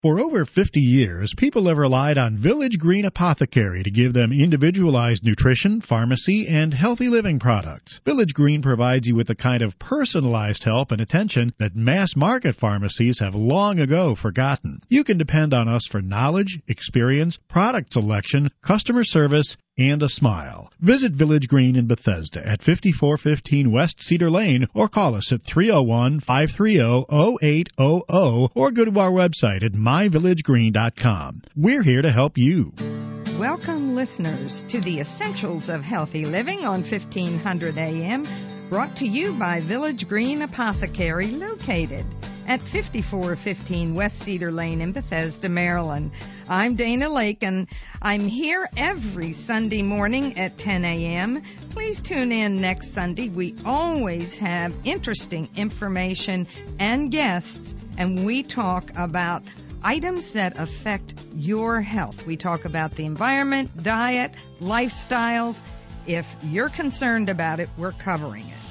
For over 50 years, people have relied on Village Green Apothecary to give them individualized nutrition, pharmacy, and healthy living products. Village Green provides you with the kind of personalized help and attention that mass market pharmacies have long ago forgotten. You can depend on us for knowledge, experience, product selection, customer service, and a smile. Visit Village Green in Bethesda at 5415 West Cedar Lane or call us at 301-530-0800 or go to our website at myvillagegreen.com. We're here to help you. Welcome, listeners, to the Essentials of Healthy Living on 1500 AM, brought to you by Village Green Apothecary, located at 5415 West Cedar Lane in Bethesda, Maryland. I'm Dana Lake, and I'm here every Sunday morning at 10 a.m. Please tune in next Sunday. We always have interesting information and guests, and we talk about items that affect your health. We talk about the environment, diet, lifestyles. If you're concerned about it, we're covering it.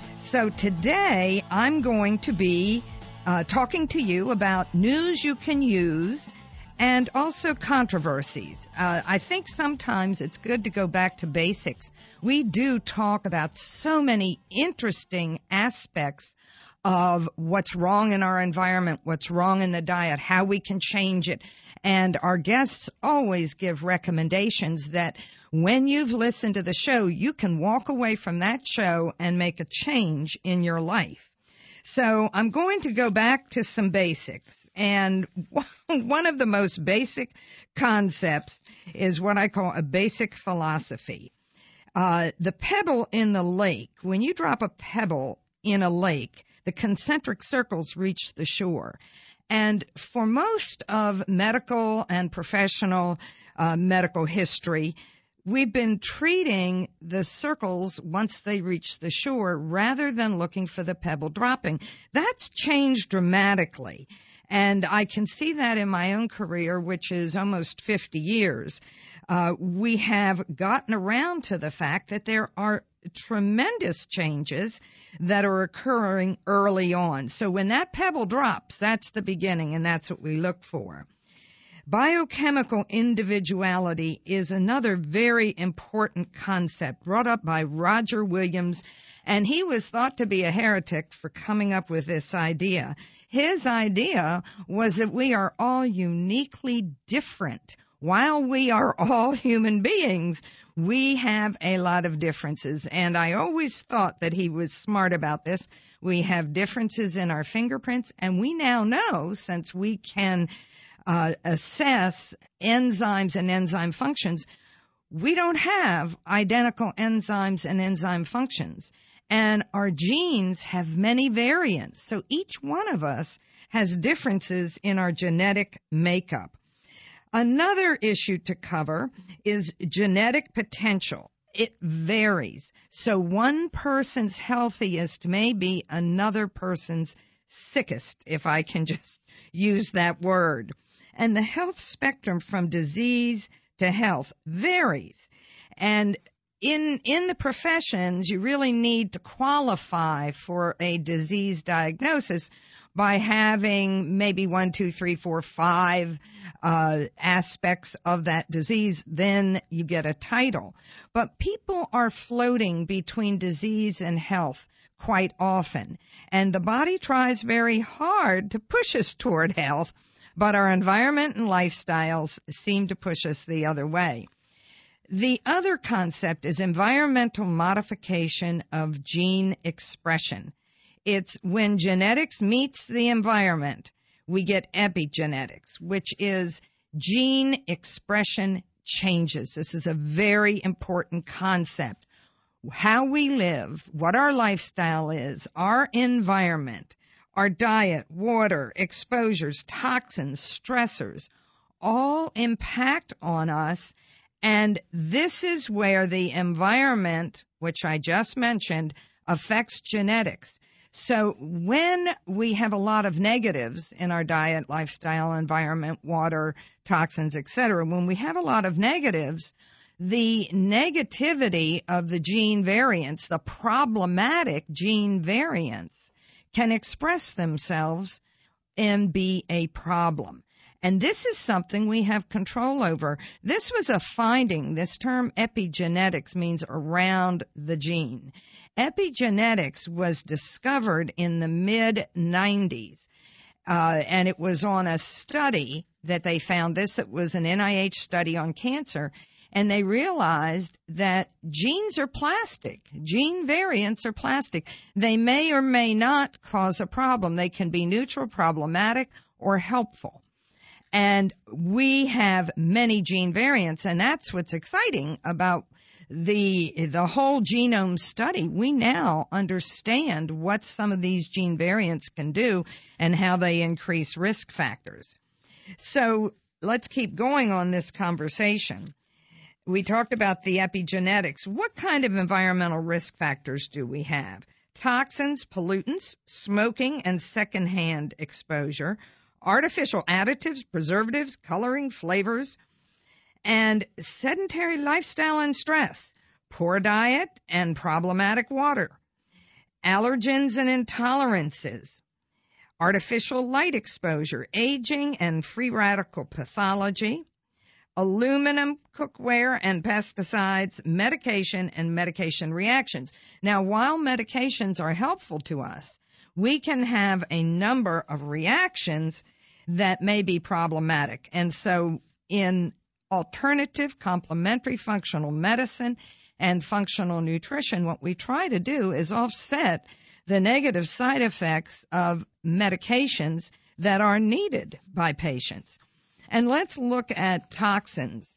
So today, I'm going to be talking to you about news you can use and also controversies. I think sometimes it's good to go back to basics. We do talk about so many interesting aspects of what's wrong in our environment, what's wrong in the diet, how we can change it. And our guests always give recommendations that when you've listened to the show, you can walk away from that show and make a change in your life. So I'm going to go back to some basics, and one of the most basic concepts is what I call a basic philosophy. The pebble in the lake, when you drop a pebble in a lake, the concentric circles reach the shore. And for most of medical and professional medical history, we've been treating the circles once they reach the shore rather than looking for the pebble dropping. That's changed dramatically, and I can see that in my own career, which is almost 50 years. We have gotten around to the fact that there are tremendous changes that are occurring early on. So when that pebble drops, that's the beginning, and that's what we look for. Biochemical individuality is another very important concept brought up by Roger Williams, and he was thought to be a heretic for coming up with this idea. His idea was that we are all uniquely different. While we are all human beings, we have a lot of differences, and I always thought that he was smart about this. We have differences in our fingerprints, and we now know, since we can assess enzymes and enzyme functions, we don't have identical enzymes and enzyme functions. And our genes have many variants. So each one of us has differences in our genetic makeup. Another issue to cover is genetic potential. It varies. So one person's healthiest may be another person's sickest, if I can just use that word. And the health spectrum from disease to health varies. And in the professions, you really need to qualify for a disease diagnosis by having maybe 1, 2, 3, 4, 5 aspects of that disease. Then you get a title. But people are floating between disease and health quite often. And the body tries very hard to push us toward health, but our environment and lifestyles seem to push us the other way. The other concept is environmental modification of gene expression. It's when genetics meets the environment, we get epigenetics, which is gene expression changes. This is a very important concept. How we live, what our lifestyle is, our environment, our diet, water, exposures, toxins, stressors, all impact on us. And this is where the environment, which I just mentioned, affects genetics. So when we have a lot of negatives in our diet, lifestyle, environment, water, toxins, etc., when we have a lot of negatives, the negativity of the gene variants, the problematic gene variants, can express themselves and be a problem. And this is something we have control over. This was a finding. This term epigenetics means around the gene. Epigenetics was discovered in the mid-90s, and it was on a study that they found this. It was an NIH study on cancer, and they realized that genes are plastic. Gene variants are plastic. They may or may not cause a problem. They can be neutral, problematic, or helpful. And we have many gene variants, and that's what's exciting about the whole genome study. We now understand what some of these gene variants can do and how they increase risk factors. So let's keep going on this conversation. We talked about the epigenetics. What kind of environmental risk factors do we have? Toxins, pollutants, smoking, and secondhand exposure, artificial additives, preservatives, coloring, flavors, and sedentary lifestyle and stress, poor diet and problematic water, allergens and intolerances, artificial light exposure, aging and free radical pathology, aluminum cookware and pesticides, medication and medication reactions. Now, while medications are helpful to us, we can have a number of reactions that may be problematic. And so in alternative complementary functional medicine and functional nutrition, what we try to do is offset the negative side effects of medications that are needed by patients. And let's look at toxins.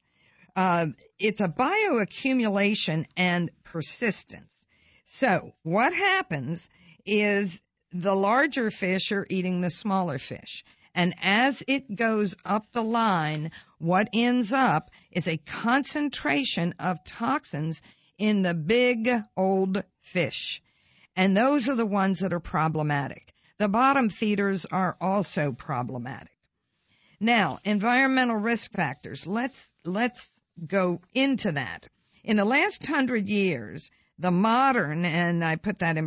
It's a bioaccumulation and persistence. So what happens is the larger fish are eating the smaller fish. And as it goes up the line, what ends up is a concentration of toxins in the big old fish. And those are the ones that are problematic. The bottom feeders are also problematic. Now, environmental risk factors. Let's go into that. In the last 100 years, the modern, and I put that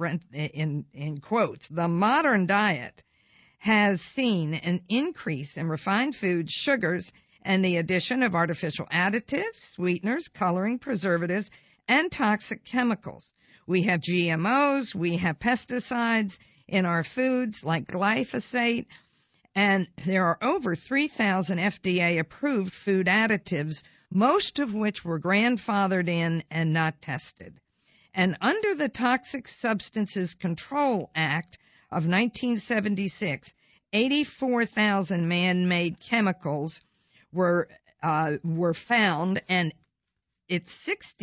in quotes, the modern diet has seen an increase in refined foods, sugars, and the addition of artificial additives, sweeteners, coloring, preservatives, and toxic chemicals. We have GMOs, we have pesticides in our foods like glyphosate, and there are over 3,000 FDA-approved food additives, most of which were grandfathered in and not tested. And under the Toxic Substances Control Act of 1976, 84,000 man-made chemicals were found, and it's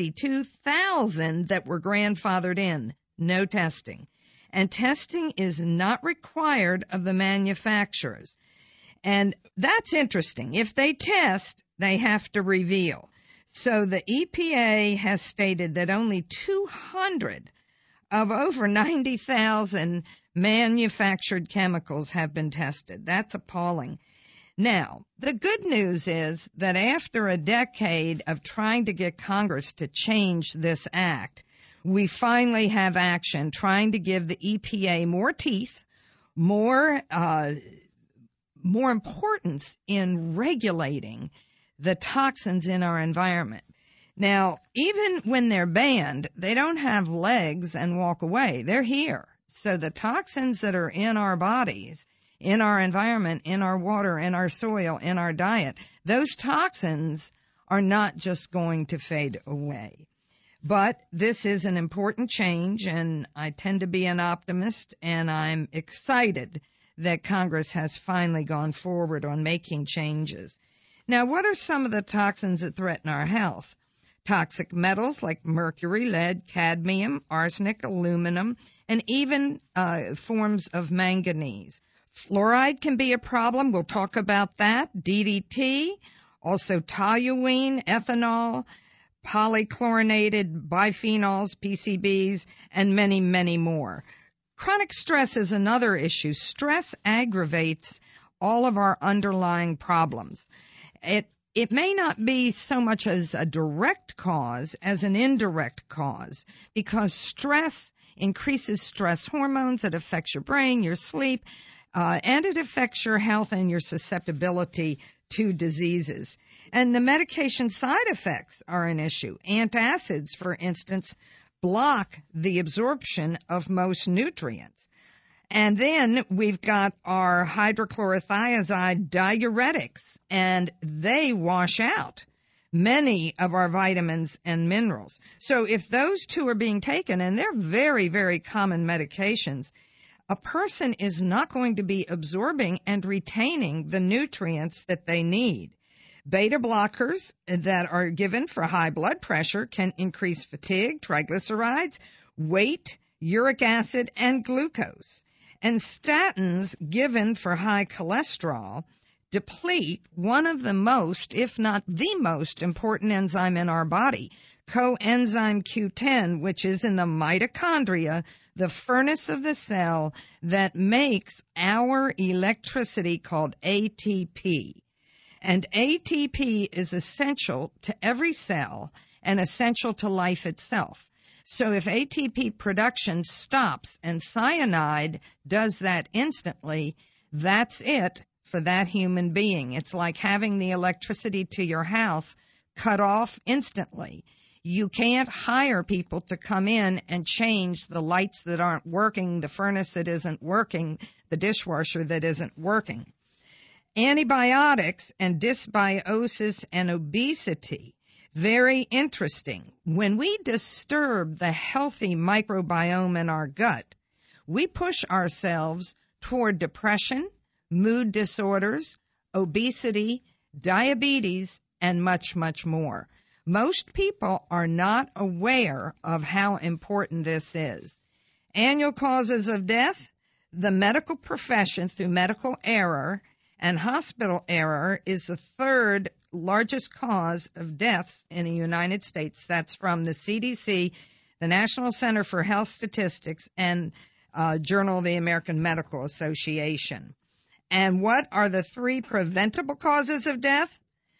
62,000 that were grandfathered in, no testing. And testing is not required of the manufacturers. And that's interesting. If they test, they have to reveal. So the EPA has stated that only 200 of over 90,000 manufactured chemicals have been tested. That's appalling. Now, the good news is that after a decade of trying to get Congress to change this act, we finally have action trying to give the EPA more teeth, more importance in regulating the toxins in our environment. Now, even when they're banned, they don't have legs and walk away. They're here. So the toxins that are in our bodies, in our environment, in our water, in our soil, in our diet, those toxins are not just going to fade away. But this is an important change, and I tend to be an optimist, and I'm excited that Congress has finally gone forward on making changes. Now, what are some of the toxins that threaten our health? Toxic metals like mercury, lead, cadmium, arsenic, aluminum, and even forms of manganese. Fluoride can be a problem. We'll talk about that. DDT, also toluene, ethanol, polychlorinated biphenyls, PCBs, and many, many more. Chronic stress is another issue. Stress aggravates all of our underlying problems. It may not be so much as a direct cause as an indirect cause, because stress increases stress hormones. It affects your brain, your sleep, and it affects your health and your susceptibility to diseases. And the medication side effects are an issue. Antacids, for instance, block the absorption of most nutrients. And then we've got our hydrochlorothiazide diuretics, and they wash out many of our vitamins and minerals. So if those two are being taken, and they're very, very common medications, a person is not going to be absorbing and retaining the nutrients that they need. Beta blockers that are given for high blood pressure can increase fatigue, triglycerides, weight, uric acid, and glucose. And statins given for high cholesterol deplete one of the most, if not the most, important enzyme in our body, coenzyme Q10, which is in the mitochondria, the furnace of the cell that makes our electricity called ATP. And ATP is essential to every cell and essential to life itself. So if ATP production stops and cyanide does that instantly, that's it for that human being. It's like having the electricity to your house cut off instantly. You can't hire people to come in and change the lights that aren't working, the furnace that isn't working, the dishwasher that isn't working. Antibiotics and dysbiosis and obesity. Very interesting. When we disturb the healthy microbiome in our gut, we push ourselves toward depression, mood disorders, obesity, diabetes, and much, much more. Most people are not aware of how important this is. Annual causes of death, the medical profession through medical error and hospital error is the third largest cause of death in the United States. That's from the CDC, the National Center for Health Statistics, and Journal of the American Medical Association. And what are the three preventable causes of death?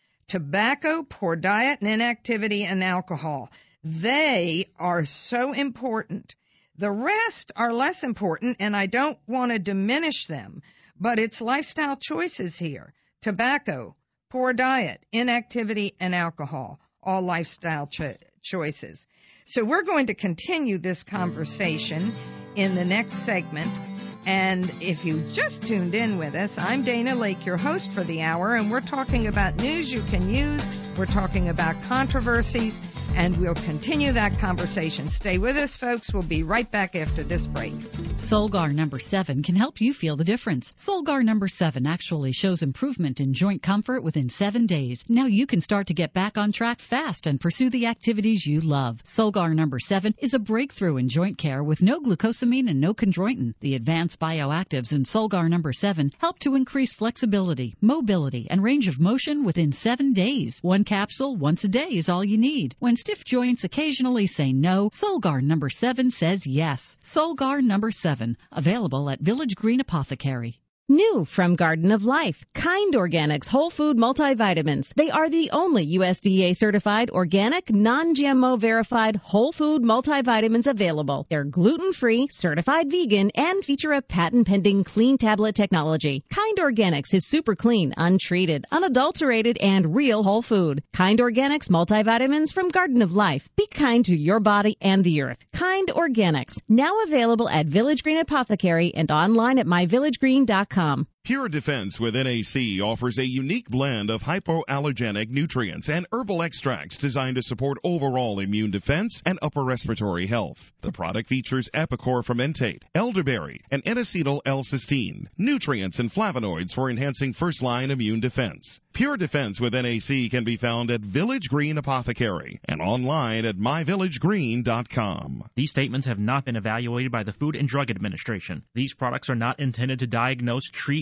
Tobacco, poor diet, and inactivity, and alcohol. They are so important. The rest are less important, and I don't want to diminish them, but it's lifestyle choices here. Tobacco, poor diet, inactivity, and alcohol, all lifestyle choices. So we're going to continue this conversation in the next segment. And if you just tuned in with us, I'm Dana Lake, your host for the hour, and we're talking about news you can use. We're talking about controversies, and we'll continue that conversation. Stay with us, folks. We'll be right back after this break. Solgar number 7 can help you feel the difference. Solgar number 7 actually shows improvement in joint comfort within 7 days. Now you can start to get back on track fast and pursue the activities you love. Solgar number 7 is a breakthrough in joint care with no glucosamine and no chondroitin. The advanced bioactives in Solgar number 7 help to increase flexibility, mobility, and range of motion within 7 days. One capsule once a day is all you need. When stiff joints occasionally say no, Solgar number 7 says yes. Solgar number 7, available at Village Green Apothecary. New from Garden of Life, Kind Organics Whole Food Multivitamins. They are the only USDA certified, organic, non-GMO verified whole food multivitamins available. They're gluten-free, certified vegan, and feature a patent-pending clean tablet technology. Kind Organics is super clean, untreated, unadulterated, and real whole food. Kind Organics multivitamins from Garden of Life. Be kind to your body and the earth. Kind Organics. Now available at Village Green Apothecary and online at myvillagegreen.com. Pure Defense with NAC offers a unique blend of hypoallergenic nutrients and herbal extracts designed to support overall immune defense and upper respiratory health. The product features Epicor fermentate, elderberry, and N-acetyl L-cysteine, nutrients and flavonoids for enhancing first-line immune defense. Pure Defense with NAC can be found at Village Green Apothecary and online at myvillagegreen.com. These statements have not been evaluated by the Food and Drug Administration. These products are not intended to diagnose, treat,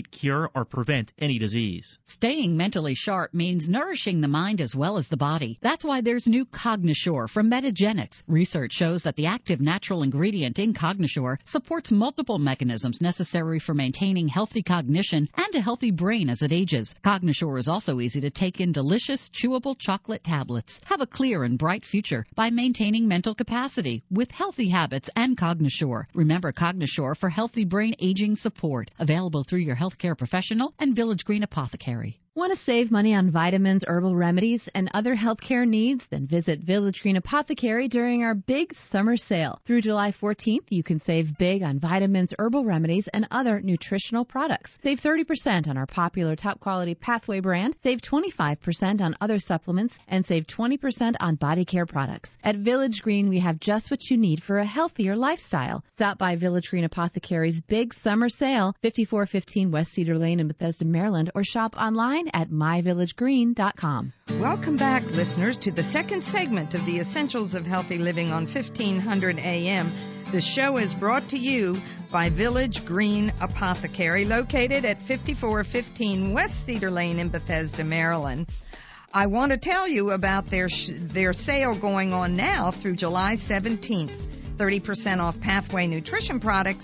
treat, cure, or prevent any disease. Staying mentally sharp means nourishing the mind as well as the body. That's why there's new Cognosure from Metagenics. Research shows that the active natural ingredient in Cognosure supports multiple mechanisms necessary for maintaining healthy cognition and a healthy brain as it ages. Cognosure is also easy to take in delicious, chewable chocolate tablets. Have a clear and bright future by maintaining mental capacity with healthy habits and Cognosure. Remember Cognosure for healthy brain aging support. Available through your healthcare professional and Village Green Apothecary. Want to save money on vitamins, herbal remedies, and other healthcare needs? Then visit Village Green Apothecary during our big summer sale. Through July 14th, you can save big on vitamins, herbal remedies, and other nutritional products. Save 30% on our popular top-quality Pathway brand, save 25% on other supplements, and save 20% on body care products. At Village Green, we have just what you need for a healthier lifestyle. Stop by Village Green Apothecary's big summer sale, 5415 West Cedar Lane in Bethesda, Maryland, or shop online at myvillagegreen.com. Welcome back, listeners, to the second segment of the Essentials of Healthy Living on 1500 AM. The show is brought to you by Village Green Apothecary, located at 5415 West Cedar Lane in Bethesda, Maryland. I want to tell you about their sale going on now through July 17th. 30% off Pathway nutrition products,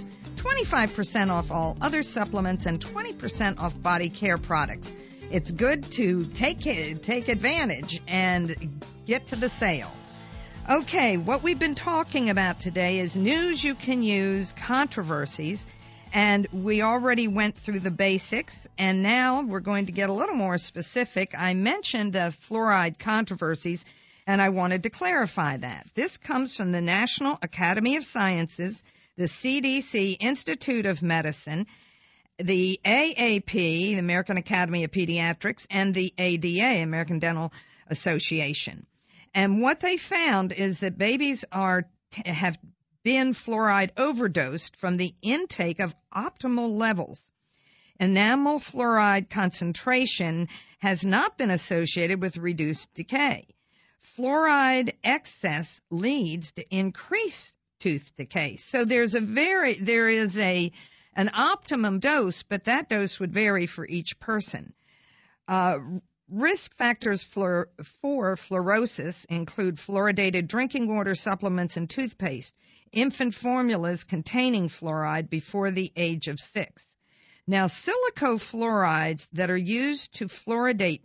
25% off all other supplements, and 20% off body care products. It's good to take advantage and get to the sale. Okay, what we've been talking about today is news you can use, controversies, and we already went through the basics, and now we're going to get a little more specific. I mentioned fluoride controversies, and I wanted to clarify that. This comes from the National Academy of Sciences, the CDC Institute of Medicine, the AAP, the American Academy of Pediatrics, and the ADA, American Dental Association. And what they found is that babies have been fluoride overdosed from the intake of optimal levels. Enamel fluoride concentration has not been associated with reduced decay. Fluoride excess leads to increased tooth decay. So there is an optimum dose, but that dose would vary for each person. Risk factors for fluorosis include fluoridated drinking water, supplements, and toothpaste, infant formulas containing fluoride before the age of 6. Now, silicofluorides that are used to fluoridate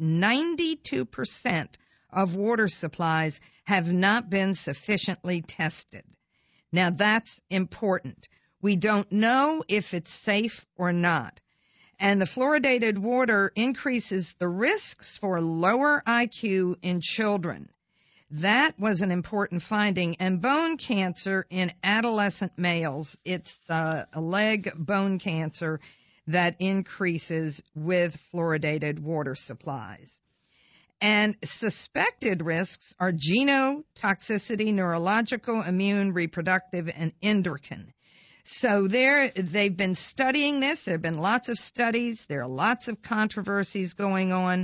92% of water supplies have not been sufficiently tested. Now, that's important. We don't know if it's safe or not. And the fluoridated water increases the risks for lower IQ in children. That was an important finding. And bone cancer in adolescent males, it's a leg bone cancer that increases with fluoridated water supplies. And suspected risks are genotoxicity, neurological, immune, reproductive, and endocrine. So they've been studying this. There have been lots of studies. There are lots of controversies going on.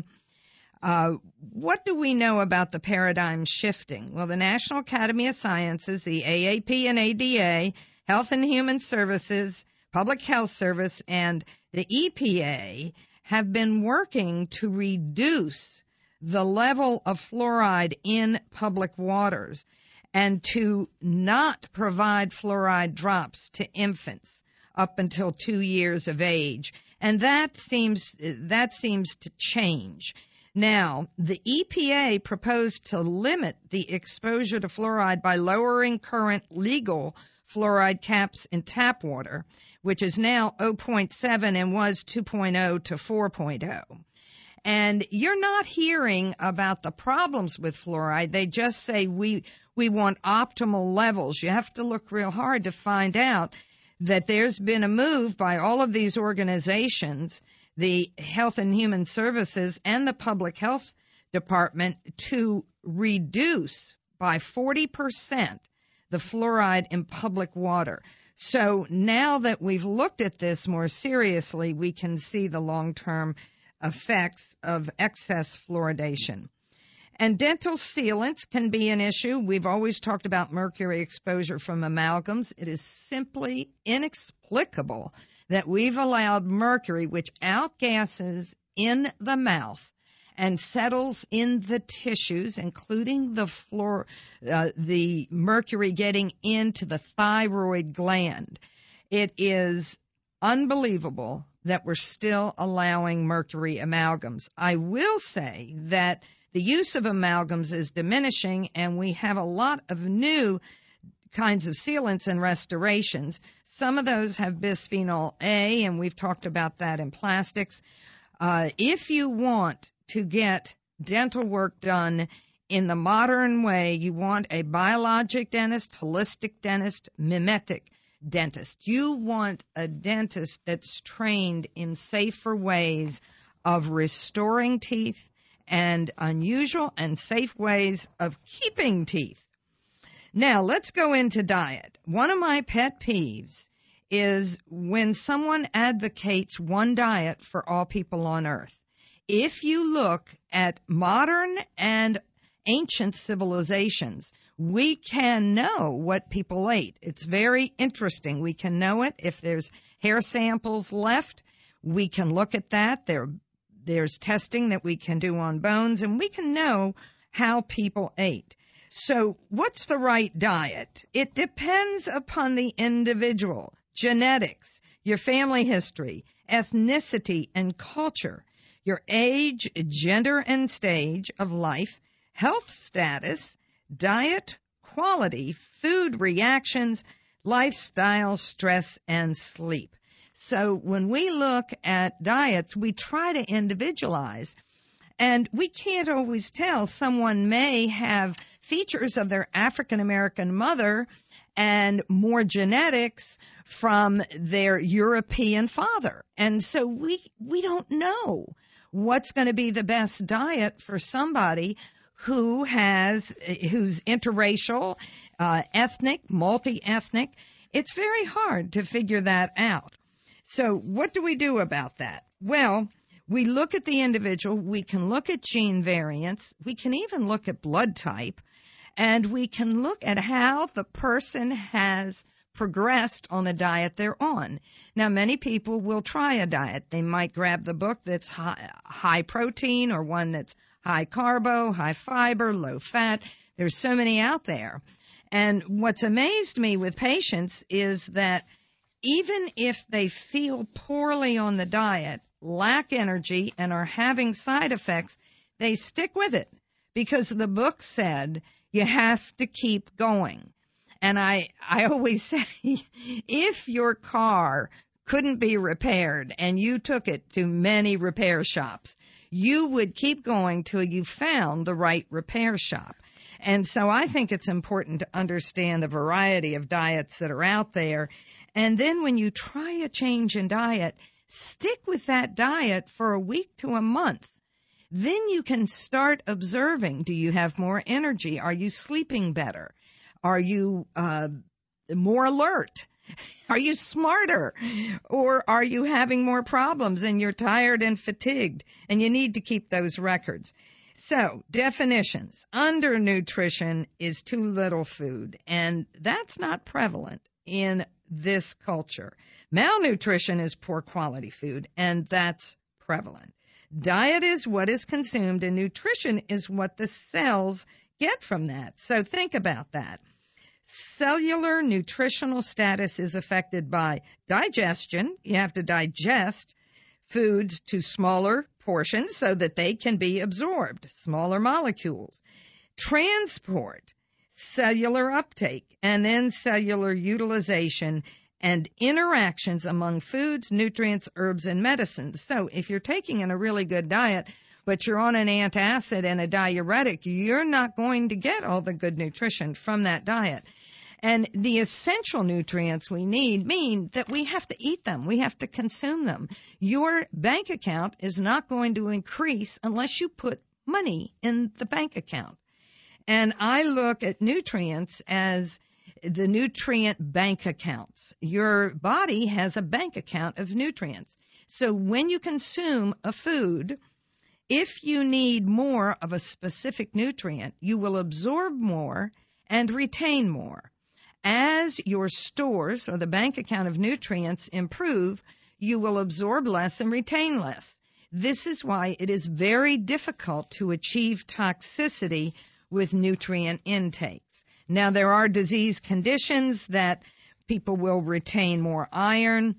What do we know about the paradigm shifting? Well, the National Academy of Sciences, the AAP and ADA, Health and Human Services, Public Health Service, and the EPA have been working to reduce the level of fluoride in public waters and to not provide fluoride drops to infants up until 2 years of age. And that seems to change. Now, the EPA proposed to limit the exposure to fluoride by lowering current legal fluoride caps in tap water, which is now 0.7 and was 2.0 to 4.0. And you're not hearing about the problems with fluoride. They just say we want optimal levels. You have to look real hard to find out that there's been a move by all of these organizations, the Health and Human Services and the Public Health Department, to reduce by 40% the fluoride in public water. So now that we've looked at this more seriously, we can see the long-term effects of excess fluoridation. And dental sealants can be an issue. We've always talked about mercury exposure from amalgams. It is simply inexplicable that we've allowed mercury, which outgasses in the mouth and settles in the tissues, including the mercury getting into the thyroid gland. It is unbelievable that we're still allowing mercury amalgams. I will say that the use of amalgams is diminishing, and we have a lot of new kinds of sealants and restorations. Some of those have bisphenol A, and we've talked about that in plastics. If you want to get dental work done in the modern way, you want a biologic dentist, holistic dentist, mimetic dentist. You want a dentist that's trained in safer ways of restoring teeth and unusual and safe ways of keeping teeth. Now, let's go into diet. One of my pet peeves is when someone advocates one diet for all people on earth. If you look at modern and ancient civilizations, we can know what people ate. It's very interesting. We can know it. If there's hair samples left, we can look at that. There's testing that we can do on bones, and we can know how people ate. So what's the right diet? It depends upon the individual. Genetics, your family history, ethnicity and culture, your age, gender and stage of life, health status, diet, quality, food reactions, lifestyle, stress, and sleep. So when we look at diets, we try to individualize, and we can't always tell. Someone may have features of their African American mother and more genetics from their European father. And so we don't know what's going to be the best diet for somebody who's interracial, ethnic, multi-ethnic. It's very hard to figure that out. So what do we do about that? Well, we look at the individual. We can look at gene variants. We can even look at blood type. And we can look at how the person has progressed on the diet they're on. Now, many people will try a diet. They might grab the book that's high protein or one that's high carbo, high fiber, low fat. There's so many out there. And what's amazed me with patients is that even if they feel poorly on the diet, lack energy, and are having side effects, they stick with it because the book said you have to keep going. And I always say, if your car couldn't be repaired and you took it to many repair shops, you would keep going till you found the right repair shop. And so I think it's important to understand the variety of diets that are out there. And then when you try a change in diet, stick with that diet for a week to a month. Then you can start observing. Do you have more energy? Are you sleeping better? Are you more alert? Are you smarter? Or are you having more problems and you're tired and fatigued and you need to keep those records? So, definitions. Undernutrition is too little food, and that's not prevalent in this culture. Malnutrition is poor quality food, and that's prevalent. Diet is what is consumed, and nutrition is what the cells get from that. So think about that. Cellular nutritional status is affected by digestion. You have to digest foods to smaller portions so that they can be absorbed, smaller molecules. Transport, cellular uptake, and then cellular utilization and interactions among foods, nutrients, herbs, and medicines. So if you're taking in a really good diet, but you're on an antacid and a diuretic, you're not going to get all the good nutrition from that diet. And the essential nutrients we need mean that we have to eat them. We have to consume them. Your bank account is not going to increase unless you put money in the bank account. And I look at nutrients as the nutrient bank accounts. Your body has a bank account of nutrients. So when you consume a food, if you need more of a specific nutrient, you will absorb more and retain more. As your stores or the bank account of nutrients improve, you will absorb less and retain less. This is why it is very difficult to achieve toxicity with nutrient intakes. Now, there are disease conditions that people will retain more iron,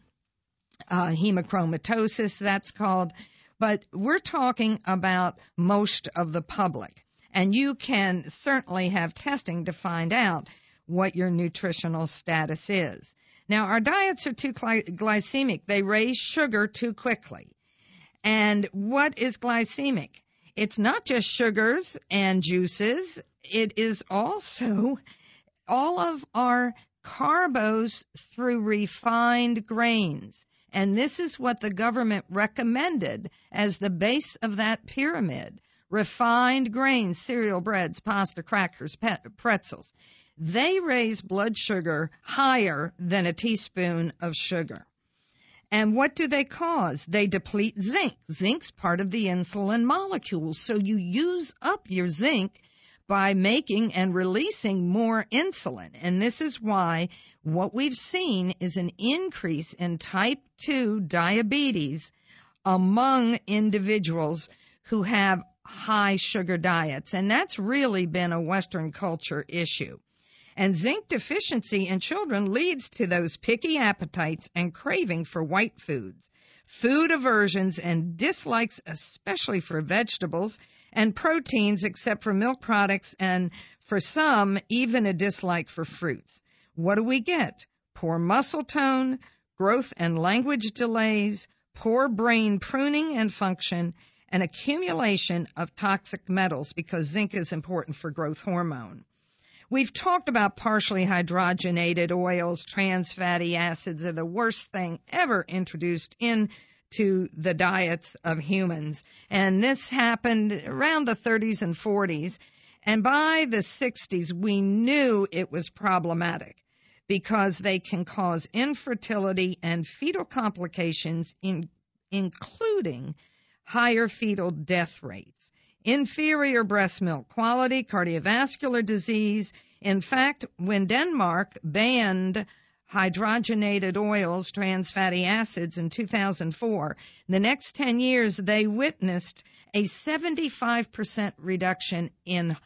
hemochromatosis, that's called, but we're talking about most of the public. And you can certainly have testing to find out what your nutritional status is. Now, our diets are too glycemic. They raise sugar too quickly. And what is glycemic? It's not just sugars and juices. It is also all of our carbos through refined grains. And this is what the government recommended as the base of that pyramid. Refined grains, cereal, breads, pasta, crackers, pretzels. They raise blood sugar higher than a teaspoon of sugar. And what do they cause? They deplete zinc. Zinc's part of the insulin molecule. So you use up your zinc by making and releasing more insulin. And this is why what we've seen is an increase in type 2 diabetes among individuals who have high sugar diets. And that's really been a Western culture issue. And zinc deficiency in children leads to those picky appetites and craving for white foods, food aversions and dislikes, especially for vegetables and proteins, except for milk products, and for some, even a dislike for fruits. What do we get? Poor muscle tone, growth and language delays, poor brain pruning and function, and accumulation of toxic metals, because zinc is important for growth hormone. We've talked about partially hydrogenated oils. Trans fatty acids are the worst thing ever introduced into the diets of humans. And this happened around the 30s and 40s. And by the 60s, we knew it was problematic because they can cause infertility and fetal complications, including higher fetal death rates, inferior breast milk quality, cardiovascular disease. In fact, when Denmark banned hydrogenated oils, trans fatty acids, in 2004, the next 10 years they witnessed a 75% reduction in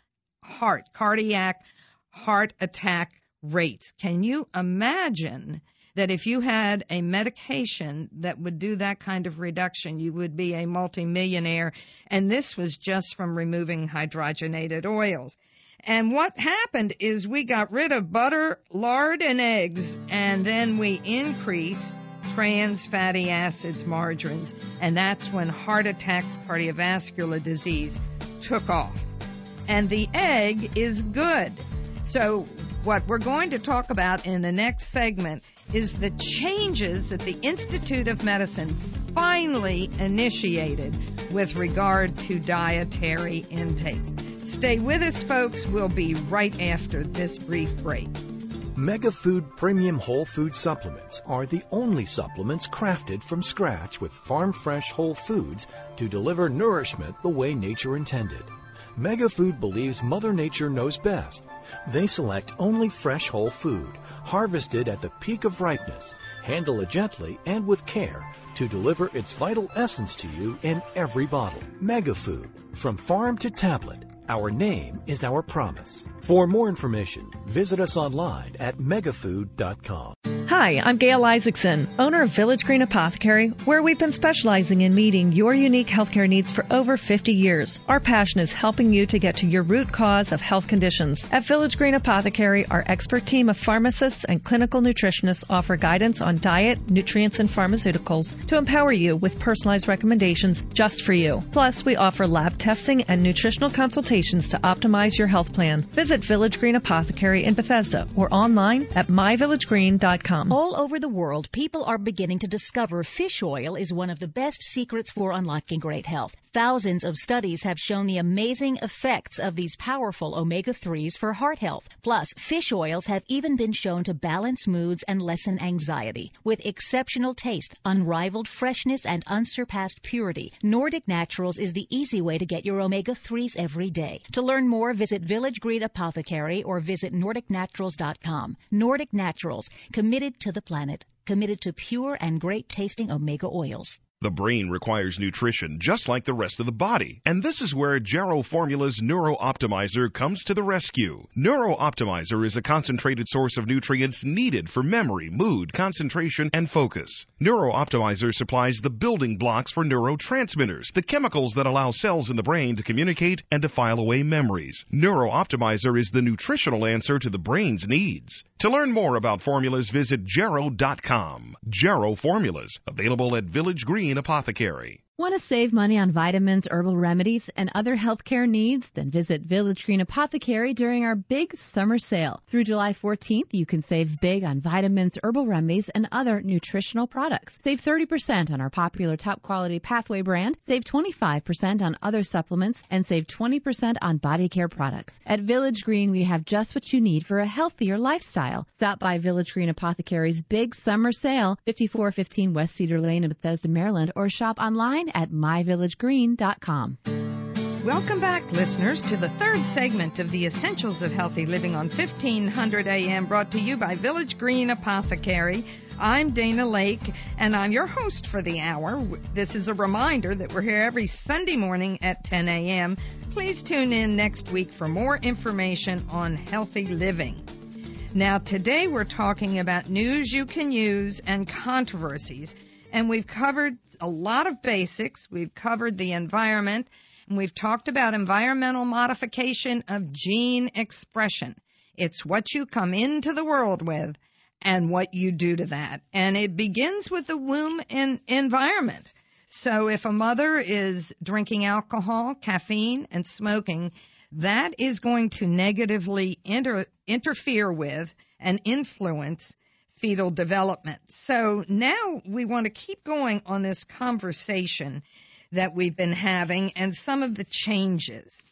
cardiac heart attack rates. Can you imagine that if you had a medication that would do that kind of reduction, you would be a multimillionaire? And this was just from removing hydrogenated oils. And what happened is we got rid of butter, lard, and eggs, and then we increased trans fatty acids, margarines, and that's when heart attacks, cardiovascular disease took off. And the egg is good. So what we're going to talk about in the next segment is the changes that the Institute of Medicine finally initiated with regard to dietary intakes. Stay with us, folks. We'll be right after this brief break. MegaFood Premium Whole Food Supplements are the only supplements crafted from scratch with farm-fresh whole foods to deliver nourishment the way nature intended. MegaFood believes Mother Nature knows best. They select only fresh whole food, harvested at the peak of ripeness, handle it gently and with care to deliver its vital essence to you in every bottle. MegaFood, from farm to tablet. Our name is our promise. For more information, visit us online at megafood.com. Hi, I'm Gail Isaacson, owner of Village Green Apothecary, where we've been specializing in meeting your unique healthcare needs for over 50 years. Our passion is helping you to get to your root cause of health conditions. At Village Green Apothecary, our expert team of pharmacists and clinical nutritionists offer guidance on diet, nutrients, and pharmaceuticals to empower you with personalized recommendations just for you. Plus, we offer lab testing and nutritional consultations to optimize your health plan. Visit Village Green Apothecary in Bethesda or online at myvillagegreen.com. All over the world, people are beginning to discover fish oil is one of the best secrets for unlocking great health. Thousands of studies have shown the amazing effects of these powerful omega-3s for heart health. Plus, fish oils have even been shown to balance moods and lessen anxiety. With exceptional taste, unrivaled freshness, and unsurpassed purity, Nordic Naturals is the easy way to get your omega-3s every day. To learn more, visit Village Green Apothecary or visit NordicNaturals.com. Nordic Naturals, committed to the planet, committed to pure and great-tasting omega oils. The brain requires nutrition just like the rest of the body, and this is where Jarrow Formula's Neuro Optimizer comes to the rescue. Neuro Optimizer is a concentrated source of nutrients needed for memory, mood, concentration, and focus. Neuro Optimizer supplies the building blocks for neurotransmitters, the chemicals that allow cells in the brain to communicate and to file away memories. Neuro Optimizer is the nutritional answer to the brain's needs. To learn more about formulas, visit Jarrow.com. Jarrow Formulas, available at Village Green Apothecary. Want to save money on vitamins, herbal remedies, and other healthcare needs? Then visit Village Green Apothecary during our big summer sale. Through July 14th, you can save big on vitamins, herbal remedies, and other nutritional products. Save 30% on our popular top quality Pathway brand, save 25% on other supplements, and save 20% on body care products. At Village Green, we have just what you need for a healthier lifestyle. Stop by Village Green Apothecary's big summer sale, 5415 West Cedar Lane in Bethesda, Maryland, or shop online at myvillagegreen.com. Welcome back, listeners, to the third segment of the Essentials of Healthy Living on 1500 AM, brought to you by Village Green Apothecary. I'm Dana Lake, and I'm your host for the hour. This is a reminder that we're here every Sunday morning at 10 a.m. Please tune in next week for more information on healthy living. Now, today we're talking about news you can use and controversies, and we've covered a lot of basics. We've covered the environment, and we've talked about environmental modification of gene expression. It's what you come into the world with and what you do to that. And it begins with the womb and environment. So if a mother is drinking alcohol, caffeine, and smoking, that is going to negatively interfere with and influence fetal development. So now we want to keep going on this conversation that we've been having and some of the changes.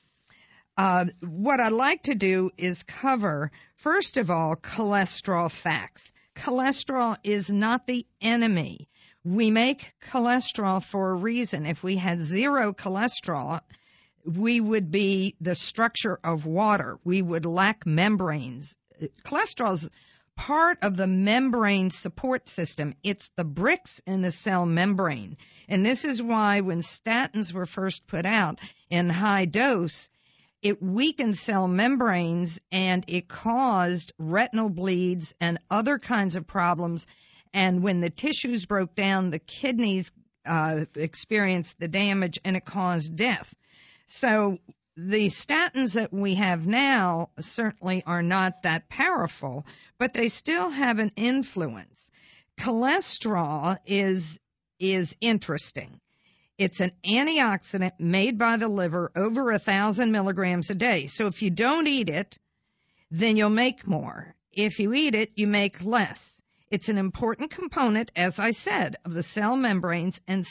What I'd like to do is cover, first of all, cholesterol facts. Cholesterol is not the enemy. We make cholesterol for a reason. If we had zero cholesterol, we would be the structure of water. We would lack membranes. Cholesterol is part of the membrane support system. It's the bricks in the cell membrane. And this is why when statins were first put out in high dose, it weakened cell membranes and it caused retinal bleeds and other kinds of problems. And when the tissues broke down, the kidneys experienced the damage and it caused death. So the statins that we have now certainly are not that powerful, but they still have an influence. Cholesterol is interesting. It's an antioxidant made by the liver over 1,000 milligrams a day. So if you don't eat it, then you'll make more. If you eat it, you make less. It's an important component, as I said, of the cell membranes, and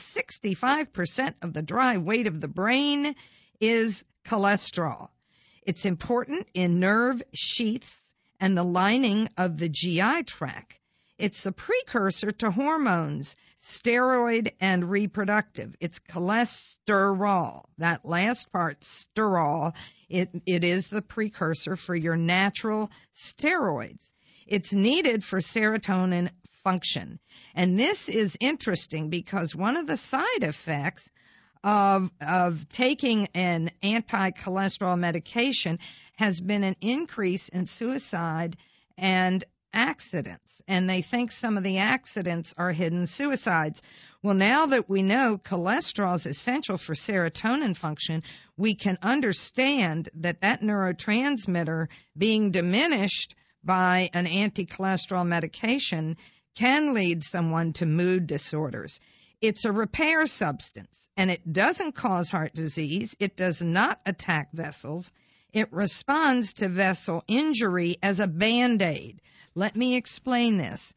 65% of the dry weight of the brain is cholesterol. It's important in nerve sheaths and the lining of the GI tract. It's the precursor to hormones, steroid and reproductive. It's cholesterol. That last part, sterol, it is the precursor for your natural steroids. It's needed for serotonin function. And this is interesting because one of the side effects of taking an anti-cholesterol medication has been an increase in suicide and accidents. And they think some of the accidents are hidden suicides. Well, now that we know cholesterol is essential for serotonin function, we can understand that neurotransmitter being diminished by an anti-cholesterol medication can lead someone to mood disorders. It's a repair substance, and it doesn't cause heart disease. It does not attack vessels. It responds to vessel injury as a Band-Aid. Let me explain this.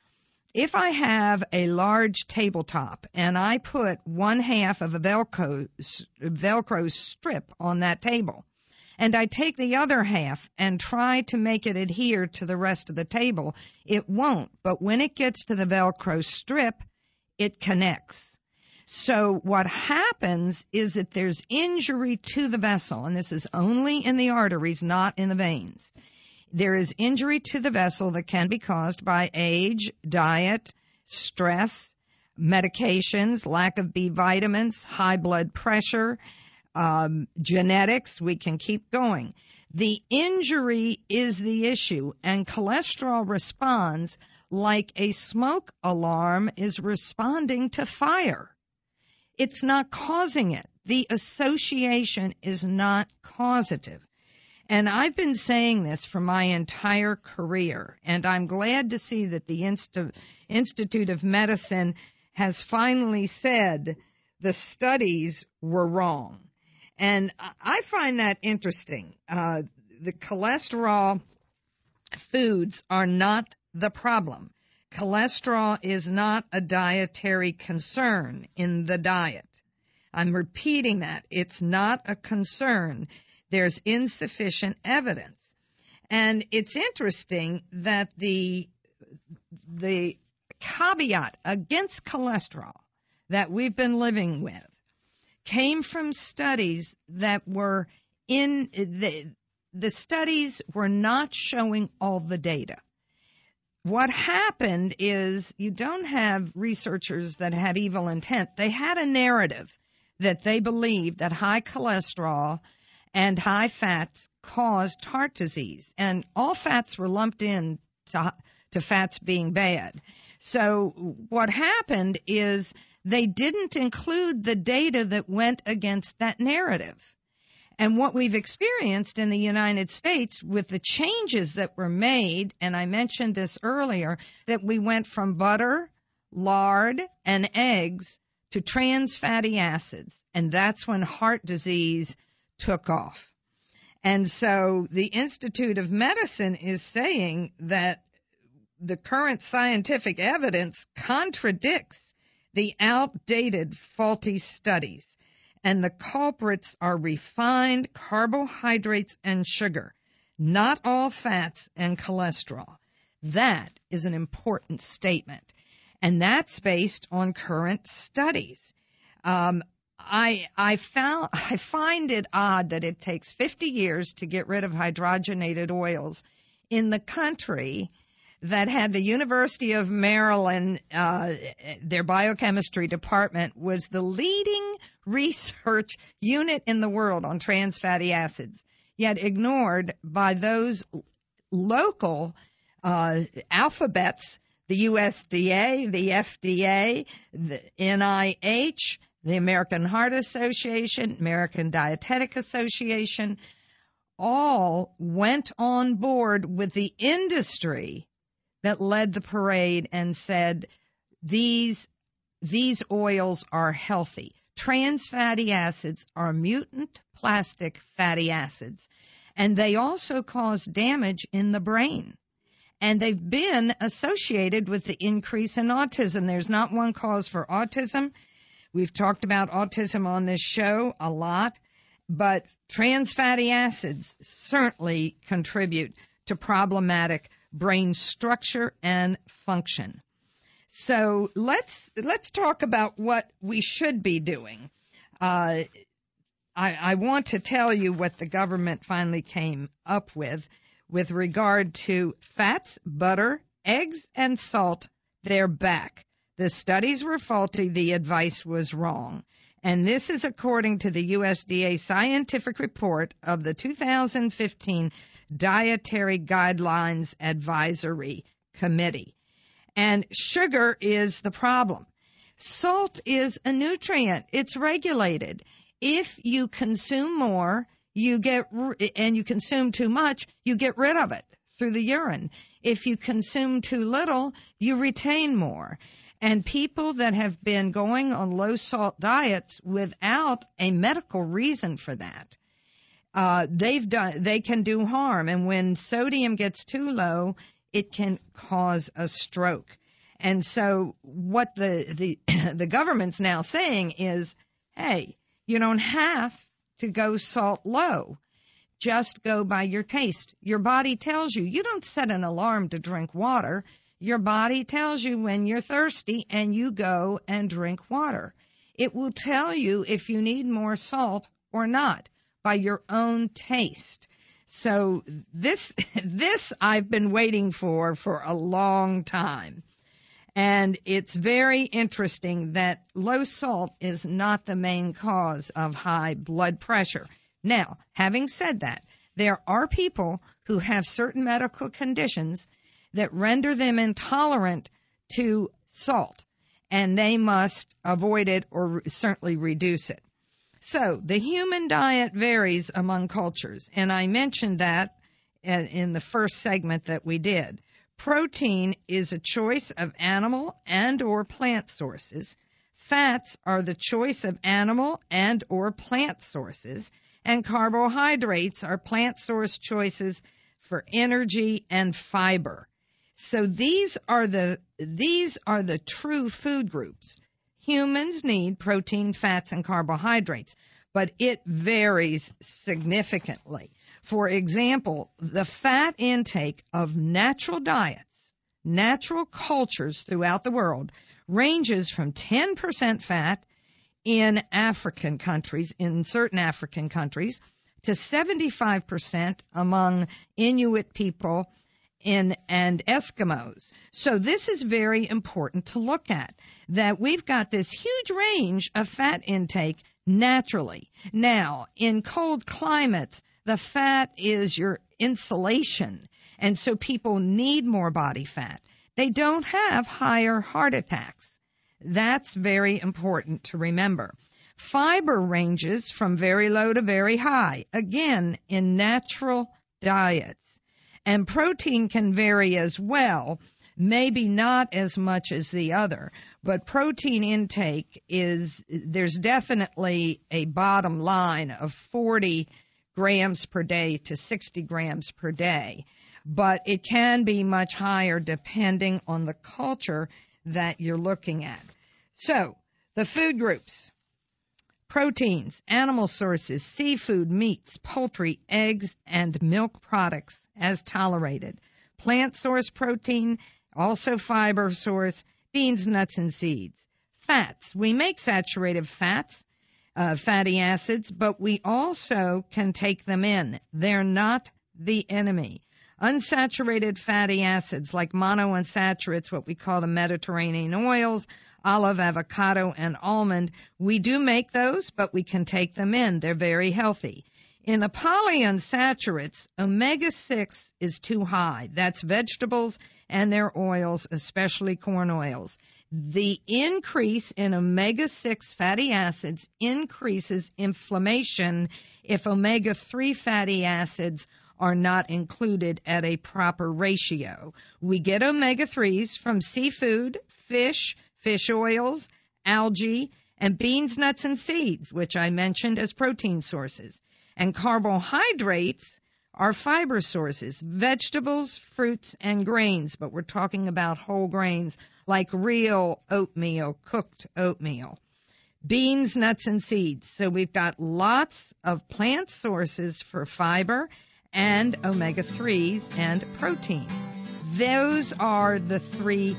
if I have a large tabletop and I put one half of a Velcro strip on that table, and I take the other half and try to make it adhere to the rest of the table, it won't. But when it gets to the Velcro strip, it connects. So what happens is that there's injury to the vessel, and this is only in the arteries, not in the veins. There is injury to the vessel that can be caused by age, diet, stress, medications, lack of B vitamins, high blood pressure, genetics. We can keep going. The injury is the issue, and cholesterol responds like a smoke alarm is responding to fire. It's not causing it. The association is not causative. And I've been saying this for my entire career, and I'm glad to see that the Institute of Medicine has finally said the studies were wrong. And I find that interesting. The cholesterol foods are not the problem. Cholesterol is not a dietary concern in the diet. I'm repeating that. It's not a concern. There's insufficient evidence. And it's interesting that the caveat against cholesterol that we've been living with came from studies that were in the studies were not showing all the data. What happened is you don't have researchers that have evil intent. They had a narrative that they believed that high cholesterol and high fats caused heart disease, and all fats were lumped in to fats being bad. So what happened is they didn't include the data that went against that narrative. And what we've experienced in the United States with the changes that were made, and I mentioned this earlier, that we went from butter, lard, and eggs to trans fatty acids, and that's when heart disease took off. And so the Institute of Medicine is saying that the current scientific evidence contradicts the outdated faulty studies, and the culprits are refined carbohydrates and sugar, not all fats and cholesterol. That is an important statement, and that's based on current studies. I find it odd that it takes 50 years to get rid of hydrogenated oils in the country that had the University of Maryland, their biochemistry department was the leading research unit in the world on trans fatty acids, yet ignored by those local alphabets, the USDA, the FDA, the NIH, the American Heart Association, American Dietetic Association, all went on board with the industry that led the parade and said, these oils are healthy. Trans fatty acids are mutant plastic fatty acids, and they also cause damage in the brain. And they've been associated with the increase in autism. There's not one cause for autism. We've talked about autism on this show a lot, but trans fatty acids certainly contribute to problematic brain structure and function. So let's talk about what we should be doing. I want to tell you what the government finally came up with regard to fats, butter, eggs, and salt. They're back. The studies were faulty. The advice was wrong. And this is according to the USDA scientific report of the 2015 Dietary Guidelines Advisory Committee. And sugar is the problem. Salt is a nutrient. It's regulated. If you consume more, and you consume too much, you get rid of it through the urine. If you consume too little, you retain more. And people that have been going on low-salt diets without a medical reason for that, they can do harm. And when sodium gets too low, it can cause a stroke. And so what the government's now saying is, hey, you don't have to go salt low. Just go by your taste. Your body tells you. You don't set an alarm to drink water. Your body tells you when you're thirsty, and you go and drink water. It will tell you if you need more salt or not by your own taste. So this I've been waiting for a long time. And it's very interesting that low salt is not the main cause of high blood pressure. Now, having said that, there are people who have certain medical conditions that render them intolerant to salt, and they must avoid it or certainly reduce it. So the human diet varies among cultures, and I mentioned that in the first segment that we did. Protein is a choice of animal and or plant sources. Fats are the choice of animal and or plant sources. And carbohydrates are plant source choices for energy and fiber. So these are the true food groups. Humans need protein, fats, and carbohydrates, but it varies significantly. For example, the fat intake of natural diets, natural cultures throughout the world, ranges from 10% fat in African countries, in certain African countries, to 75% among Inuit people and Eskimos. So this is very important to look at, that we've got this huge range of fat intake naturally. Now, in cold climates, the fat is your insulation, and so people need more body fat. They don't have higher heart attacks. That's very important to remember. Fiber ranges from very low to very high, again, in natural diets. And protein can vary as well, maybe not as much as the other, but protein intake there's definitely a bottom line of 40 grams per day to 60 grams per day. But it can be much higher depending on the culture that you're looking at. So, the food groups: proteins, animal sources, seafood, meats, poultry, eggs, and milk products as tolerated. Plant source protein, also fiber source, beans, nuts, and seeds. Fats. We make saturated fats, fatty acids, but we also can take them in. They're not the enemy. Unsaturated fatty acids like monounsaturates, what we call the Mediterranean oils, olive, avocado, and almond, we do make those, but we can take them in. They're very healthy. In the polyunsaturates, omega-6 is too high. That's vegetables and their oils, especially corn oils. The increase in omega-6 fatty acids increases inflammation if omega-3 fatty acids are not included at a proper ratio. We get omega-3s from seafood, fish oils, algae, and beans, nuts, and seeds, which I mentioned as protein sources. And carbohydrates are fiber sources, vegetables, fruits, and grains, but we're talking about whole grains like real oatmeal, cooked oatmeal. Beans, nuts, and seeds. So we've got lots of plant sources for fiber and omega-3s and protein. Those are the three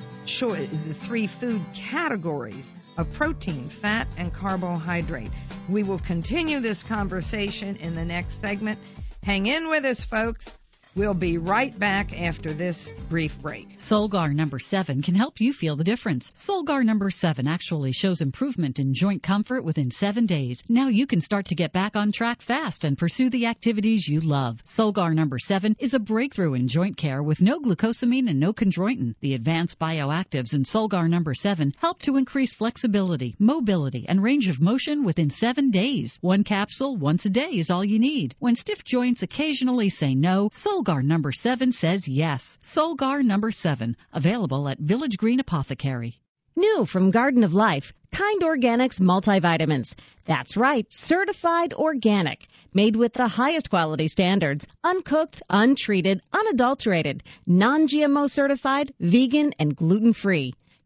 food categories of protein, fat, and carbohydrate. We will continue this conversation in the next segment. Hang in with us, folks. We'll be right back after this brief break. Solgar number 7 can help you feel the difference. Solgar number 7 actually shows improvement in joint comfort within 7 days. Now you can start to get back on track fast and pursue the activities you love. Solgar number 7 is a breakthrough in joint care with no glucosamine and no chondroitin. The advanced bioactives in Solgar number 7 help to increase flexibility, mobility, and range of motion within 7 days. One capsule once a day is all you need. When stiff joints occasionally say no, Solgar number 7 says yes. Solgar number 7, available at Village Green Apothecary. New from Garden of Life, Kind Organics multivitamins. That's right, certified organic, made with the highest quality standards, uncooked, untreated, unadulterated, non-GMO certified, vegan, and gluten-free.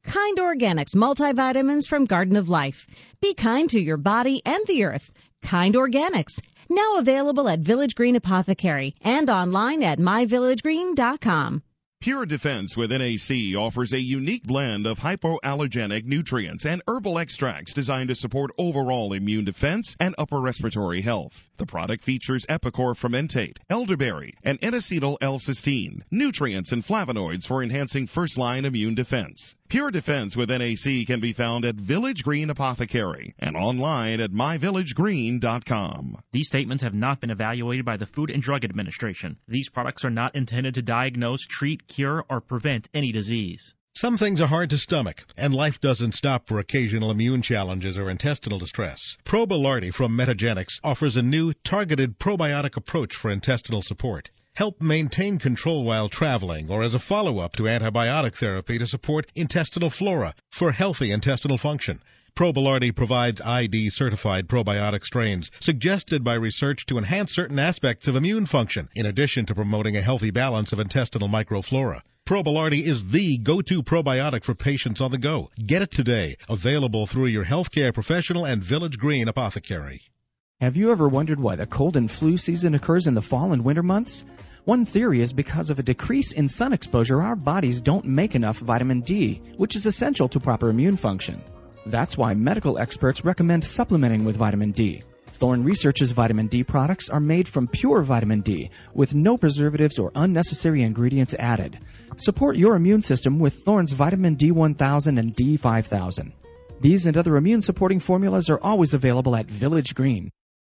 Kind Organics multivitamins from Garden of Life. Be kind to your body and the earth. Kind Organics. Now available at Village Green Apothecary and online at myvillagegreen.com. Pure Defense with NAC offers a unique blend of hypoallergenic nutrients and herbal extracts designed to support overall immune defense and upper respiratory health. The product features epicor fermentate, elderberry, and N-acetyl L-cysteine, nutrients and flavonoids for enhancing first-line immune defense. Pure Defense with NAC can be found at Village Green Apothecary and online at myvillagegreen.com. These statements have not been evaluated by the Food and Drug Administration. These products are not intended to diagnose, treat, cure, or prevent any disease. Some things are hard to stomach, and life doesn't stop for occasional immune challenges or intestinal distress. Probilardi from Metagenics offers a new, targeted probiotic approach for intestinal support. Help maintain control while traveling or as a follow-up to antibiotic therapy to support intestinal flora for healthy intestinal function. Probilardi provides ID-certified probiotic strains suggested by research to enhance certain aspects of immune function, in addition to promoting a healthy balance of intestinal microflora. Probilardi is the go-to probiotic for patients on the go. Get it today. Available through your healthcare professional and Village Green Apothecary. Have you ever wondered why the cold and flu season occurs in the fall and winter months? One theory is because of a decrease in sun exposure, our bodies don't make enough vitamin D, which is essential to proper immune function. That's why medical experts recommend supplementing with vitamin D. Thorne Research's vitamin D products are made from pure vitamin D, with no preservatives or unnecessary ingredients added. Support your immune system with Thorne's vitamin D1000 and D5000. These and other immune-supporting formulas are always available at Village Green.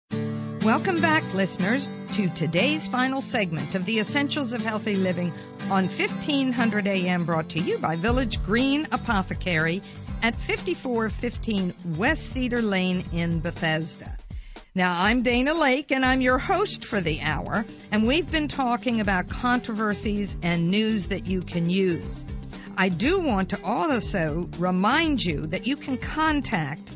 Welcome back, listeners, to today's final segment of the Essentials of Healthy Living on 1500 AM, brought to you by Village Green Apothecary at 5415 West Cedar Lane in Bethesda. Now, I'm Dana Lake, and I'm your host for the hour, and we've been talking about controversies and news that you can use. I do want to also remind you that you can contact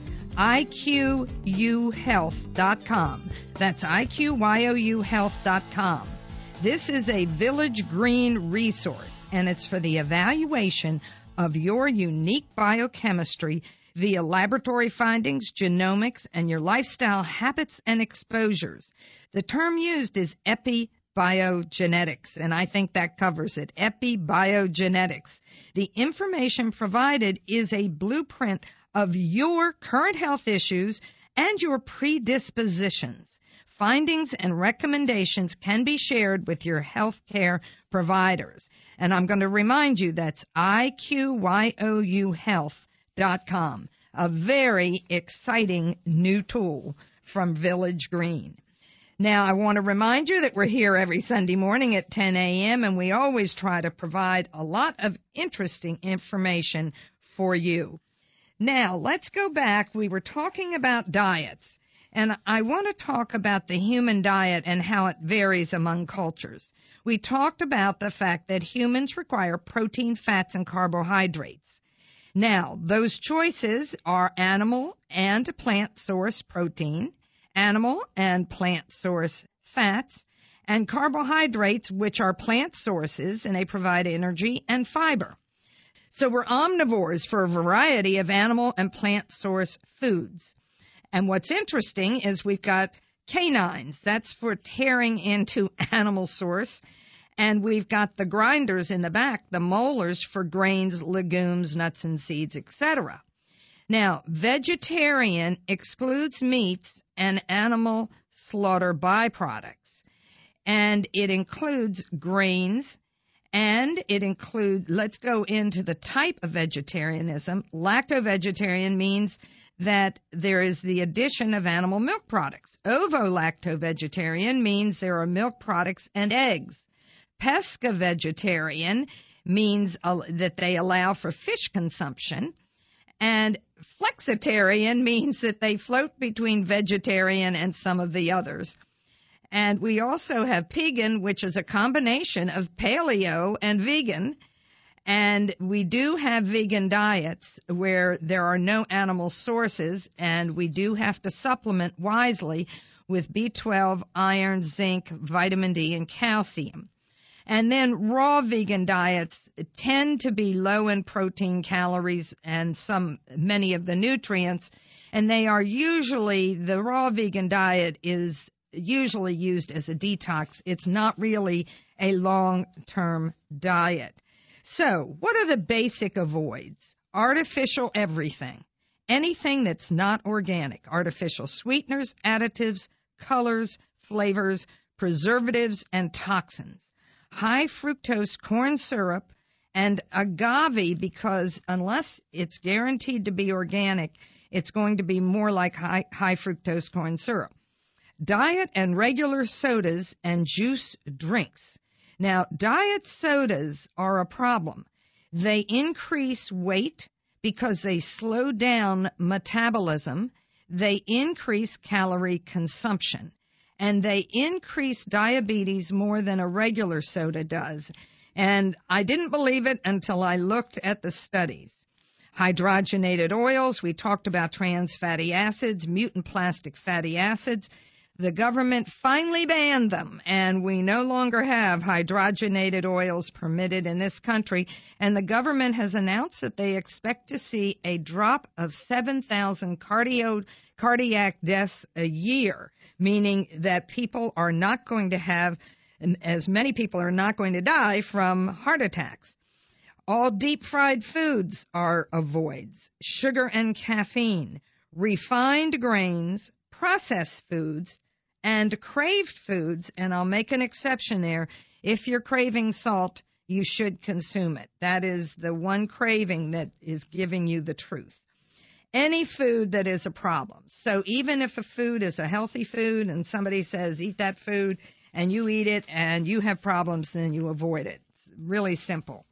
IQUhealth.com. That's IQYOUhealth.com. This is a Village Green resource, and it's for the evaluation of your unique biochemistry via laboratory findings, genomics, and your lifestyle habits and exposures. The term used is epibiogenetics, and I think that covers it. Epibiogenetics. The information provided is a blueprint of your current health issues and your predispositions. Findings and recommendations can be shared with your healthcare providers. And I'm going to remind you that's IQYOUhealth.com, a very exciting new tool from Village Green. Now, I want to remind you that we're here every Sunday morning at 10 a.m., and we always try to provide a lot of interesting information for you. Now, let's go back. We were talking about diets, and I want to talk about the human diet and how it varies among cultures. We talked about the fact that humans require protein, fats, and carbohydrates. Now, those choices are animal and plant source protein, animal and plant source fats, and carbohydrates, which are plant sources, and they provide energy and fiber. So we're omnivores for a variety of animal and plant source foods. And what's interesting is we've got canines. That's for tearing into animal source. And we've got the grinders in the back, the molars, for grains, legumes, nuts and seeds, etc. Now, vegetarian excludes meats and animal slaughter byproducts. And it includes grains, and it includes, let's go into the type of vegetarianism. Lacto-vegetarian means that there is the addition of animal milk products. Ovo-lacto-vegetarian means there are milk products and eggs. Pesca-vegetarian means that they allow for fish consumption. And flexitarian means that they float between vegetarian and some of the others. And we also have pegan, which is a combination of paleo and vegan. And we do have vegan diets where there are no animal sources, and we do have to supplement wisely with B12, iron, zinc, vitamin D, and calcium. And then raw vegan diets tend to be low in protein, calories, and many of the nutrients. And they are usually, the raw vegan diet is usually used as a detox. It's not really a long-term diet. So what are the basic avoids? Artificial everything. Anything that's not organic. Artificial sweeteners, additives, colors, flavors, preservatives, and toxins. High fructose corn syrup and agave, because unless it's guaranteed to be organic, it's going to be more like high fructose corn syrup. Diet and regular sodas and juice drinks. Now, diet sodas are a problem. They increase weight because they slow down metabolism. They increase calorie consumption. And they increase diabetes more than a regular soda does. And I didn't believe it until I looked at the studies. Hydrogenated oils, we talked about trans fatty acids, mutant plastic fatty acids. The government finally banned them, and we no longer have hydrogenated oils permitted in this country. And the government has announced that they expect to see a drop of 7,000 cardiac deaths a year, meaning that people are not going to have, as many people are not going to die from heart attacks. All deep-fried foods are avoids. Sugar and caffeine, refined grains, processed foods, and craved foods, and I'll make an exception there. If you're craving salt, you should consume it. That is the one craving that is giving you the truth. Any food that is a problem. So even if a food is a healthy food and somebody says eat that food and you eat it and you have problems, then you avoid it. It's really simple.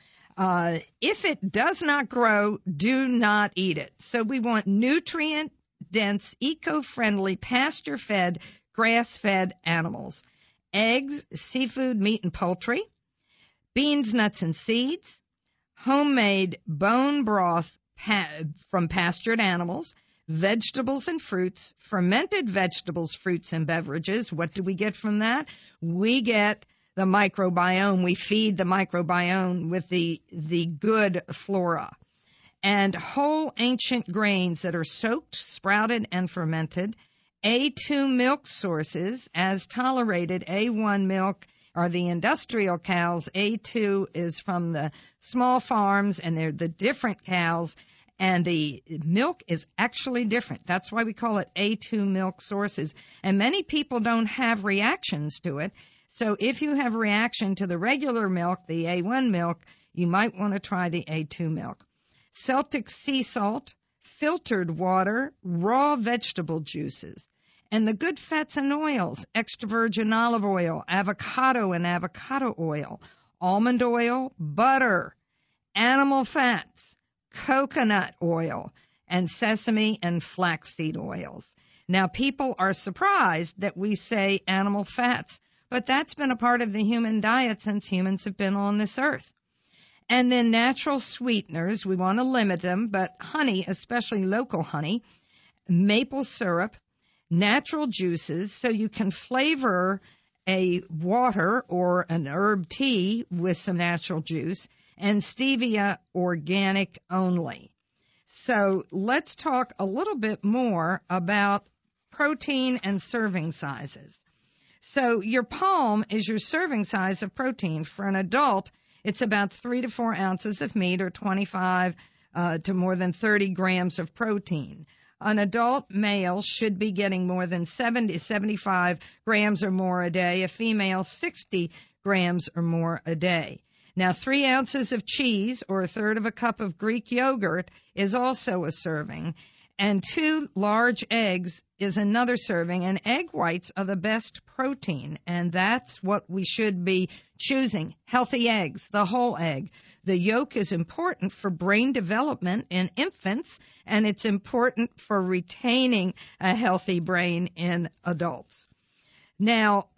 If it does not grow, do not eat it. So we want nutrient-dense, eco-friendly, pasture-fed, grass-fed animals. Eggs, seafood, meat, and poultry. Beans, nuts, and seeds. Homemade bone broth from pastured animals. Vegetables and fruits. Fermented vegetables, fruits, and beverages. What do we get from that? We get the microbiome. We feed the microbiome with the good flora. And whole ancient grains that are soaked, sprouted, and fermented. A2 milk sources, as tolerated. A1 milk are the industrial cows. A2 is from the small farms, and they're the different cows. And the milk is actually different. That's why we call it A2 milk sources. And many people don't have reactions to it. So if you have a reaction to the regular milk, the A1 milk, you might want to try the A2 milk. Celtic sea salt, filtered water, raw vegetable juices, and the good fats and oils, extra virgin olive oil, avocado and avocado oil, almond oil, butter, animal fats, coconut oil, and sesame and flaxseed oils. Now, people are surprised that we say animal fats, but that's been a part of the human diet since humans have been on this earth. And then natural sweeteners, we want to limit them, but honey, especially local honey, maple syrup, natural juices, so you can flavor a water or an herb tea with some natural juice, and stevia organic only. So let's talk a little bit more about protein and serving sizes. So your palm is your serving size of protein. For an adult, it's about 3 to 4 ounces of meat or 25 to more than 30 grams of protein. An adult male should be getting more than 70 to 75 grams or more a day. A female, 60 grams or more a day. Now, 3 ounces of cheese or a third of a cup of Greek yogurt is also a serving. And 2 large eggs is another serving. And egg whites are the best protein. And that's what we should be choosing. Healthy eggs, the whole egg. The yolk is important for brain development in infants, and it's important for retaining a healthy brain in adults. Now,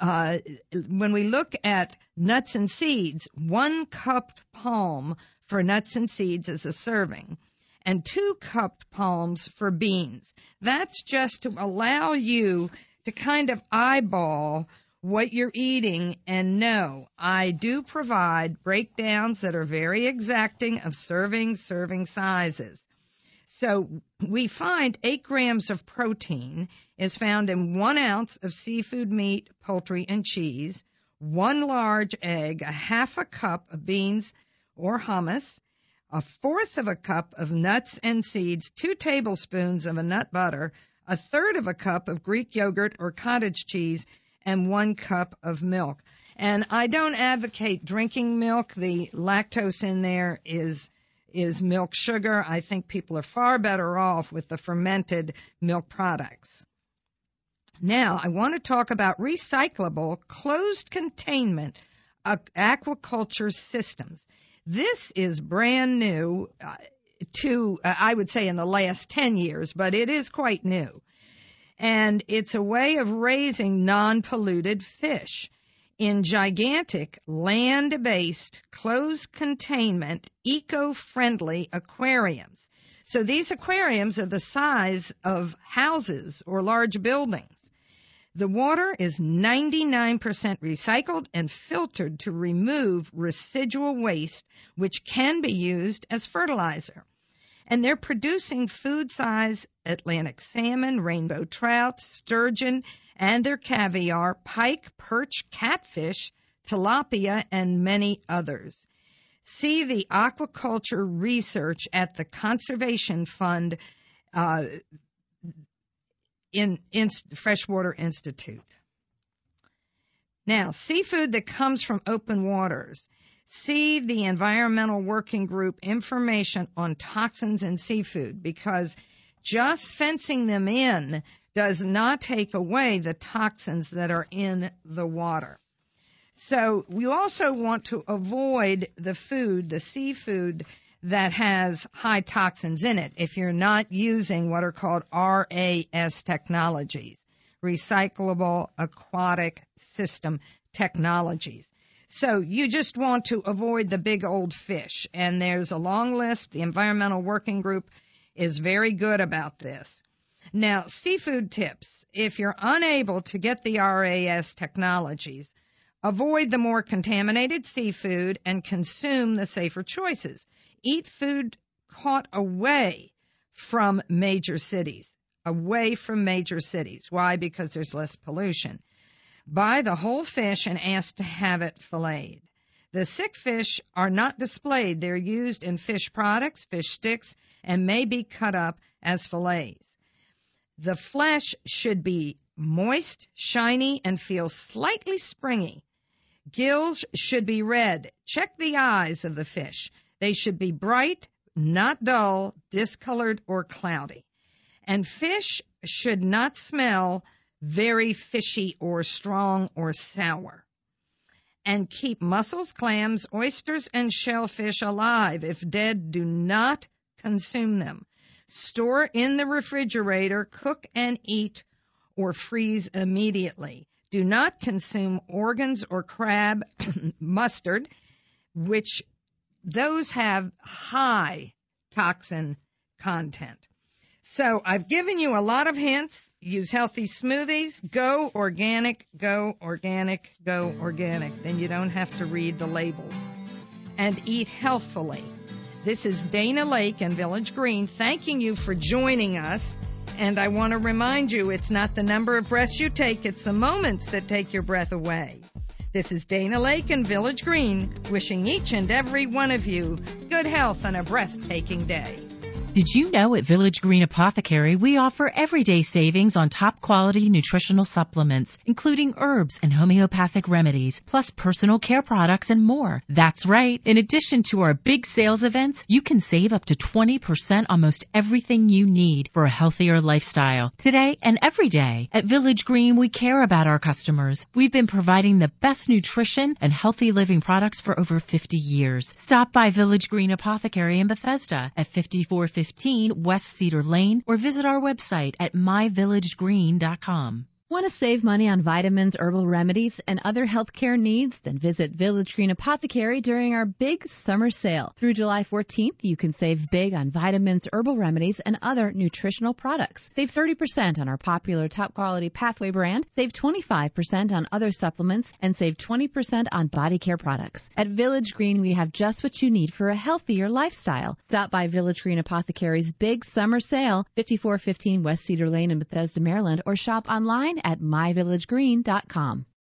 when we look at nuts and seeds, 1 cupped palm for nuts and seeds is a serving, and 2 cupped palms for beans. That's just to allow you to kind of eyeball what you're eating, and no, I do provide breakdowns that are very exacting of serving sizes. So we find 8 grams of protein is found in 1 ounce of seafood, meat, poultry, and cheese, 1 large egg, 1/2 cup of beans or hummus, 1/4 of a cup of nuts and seeds, 2 tablespoons of a nut butter, 1/3 of a cup of Greek yogurt or cottage cheese, and 1 cup of milk. And I don't advocate drinking milk. The lactose in there is milk sugar. I think people are far better off with the fermented milk products. Now, I want to talk about recyclable closed containment aquaculture systems. This is brand new I would say in the last 10 years, but it is quite new. And it's a way of raising non-polluted fish in gigantic land-based closed containment eco-friendly aquariums. So these aquariums are the size of houses or large buildings. The water is 99% recycled and filtered to remove residual waste, which can be used as fertilizer. And they're producing food-size Atlantic salmon, rainbow trout, sturgeon, and their caviar, pike, perch, catfish, tilapia, and many others. See the aquaculture research at the Conservation Fund in Freshwater Institute. Now, seafood that comes from open waters. See the Environmental Working Group information on toxins in seafood, because just fencing them in does not take away the toxins that are in the water. So we also want to avoid the seafood that has high toxins in it if you're not using what are called RAS technologies, recyclable aquatic system technologies. So you just want to avoid the big old fish, and there's a long list. The Environmental Working Group is very good about this. Now, seafood tips. If you're unable to get the RAS technologies, avoid the more contaminated seafood and consume the safer choices. Eat food caught away from major cities. Why? Because there's less pollution. Buy the whole fish and ask to have it filleted. The sick fish are not displayed. They're used in fish products, fish sticks, and may be cut up as fillets. The flesh should be moist, shiny, and feel slightly springy. Gills should be red. Check the eyes of the fish. They should be bright, not dull, discolored, or cloudy. And fish should not smell very fishy or strong or sour. And keep mussels, clams, oysters, and shellfish alive. If dead, do not consume them. Store in the refrigerator, cook and eat, or freeze immediately. Do not consume organs or crab mustard, which those have high toxin content. So I've given you a lot of hints. Use healthy smoothies. Go organic, go organic, go organic. Then you don't have to read the labels. And eat healthfully. This is Dana Lake in Village Green thanking you for joining us. And I want to remind you, it's not the number of breaths you take, it's the moments that take your breath away. This is Dana Lake in Village Green, wishing each and every one of you good health and a breathtaking day. Did you know at Village Green Apothecary we offer everyday savings on top quality nutritional supplements, including herbs and homeopathic remedies, plus personal care products and more? That's right. In addition to our big sales events, you can save up to 20% on most everything you need for a healthier lifestyle. Today and every day at Village Green, we care about our customers. We've been providing the best nutrition and healthy living products for over 50 years. Stop by Village Green Apothecary in Bethesda at 5415 West Cedar Lane or visit our website at myvillagegreen.com. Want to save money on vitamins, herbal remedies, and other healthcare needs? Then visit Village Green Apothecary during our big summer sale. Through July 14th, you can save big on vitamins, herbal remedies, and other nutritional products. Save 30% on our popular top quality Pathway brand, save 25% on other supplements, and save 20% on body care products. At Village Green, we have just what you need for a healthier lifestyle. Stop by Village Green Apothecary's big summer sale, 5415 West Cedar Lane in Bethesda, Maryland, or shop online at myvillagegreen.com.